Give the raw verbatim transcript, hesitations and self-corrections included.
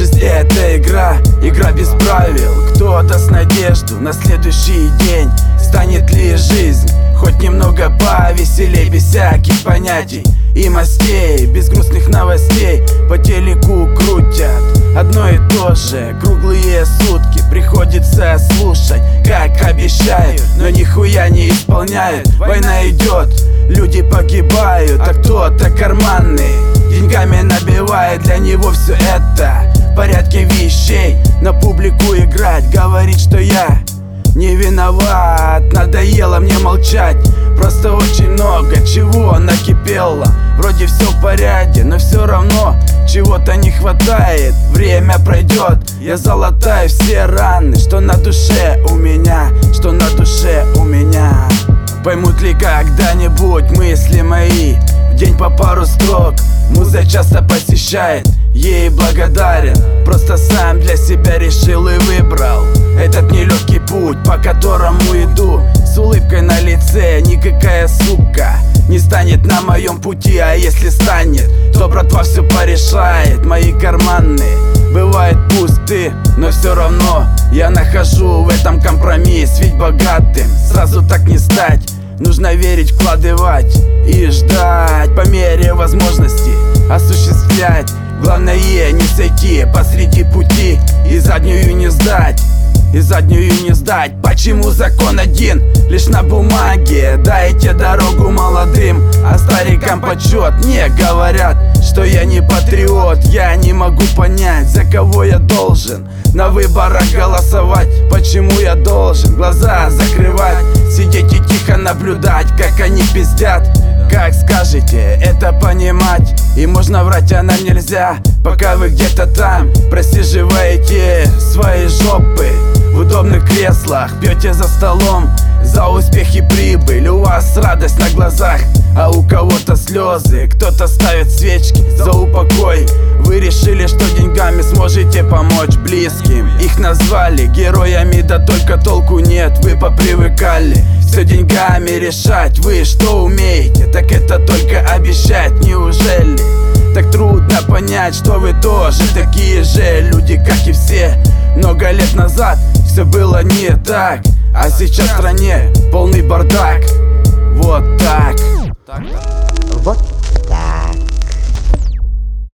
Жизнь — это игра, игра без правил. Кто даст надежду на следующий день? Станет ли жизнь хоть немного повеселей, без всяких понятий и мастей, без грустных новостей? По телеку крутят одно и то же круглые сутки. Приходится слушать, как обещают, но нихуя не исполняют. Война идет, люди погибают, а кто-то карманный деньгами набивает. Для него все это в порядке вещей. На публику играть, говорит, что я не виноват. Надоело мне молчать, просто очень много чего накипело. Вроде все в порядке, но все равно чего-то не хватает. Время пройдет, я залатаю все раны, что на душе у меня, что на душе у меня. Поймут ли когда-нибудь мысли мои? В день по пару строк муза часто посещает, ей благодарен. Просто сам для себя решил и выбрал этот нелегкий путь, по которому иду с улыбкой на лице. Никакая сука не станет на моем пути, а если станет, то братва все порешает. Мои карманы бывают пусты, но все равно я нахожу в этом компромисс. Ведь богатым сразу так не стать, нужно верить, вкладывать и ждать. По мере возможности осуществлять. Главное не сойти посреди пути и заднюю не сдать, и заднюю не сдать. Почему закон один, лишь на бумаге? Дайте дорогу молодым, а старикам почет. Мне говорят, что я не патриот. Я не могу понять, за кого я должен на выборах голосовать. Почему я должен глаза закрывать, сидеть и тихо наблюдать, как они пиздят? Как скажете это понимать? И можно врать, а нам нельзя, пока вы где-то там просиживаете свои жопы в удобных креслах, пьете за столом за успех и прибыль. У вас радость на глазах, а у кого-то слезы. Кто-то ставит свечки за упокой. Вы решили, что деньгами сможете помочь близким. Их назвали героями, да только толку нет. Вы попривыкали все деньгами решать. Вы что умеете? Так это только обещать. Неужели так трудно понять, что вы тоже такие же люди, как и все? Много лет назад все было не так, а сейчас в стране полный бардак. Вот так. Вот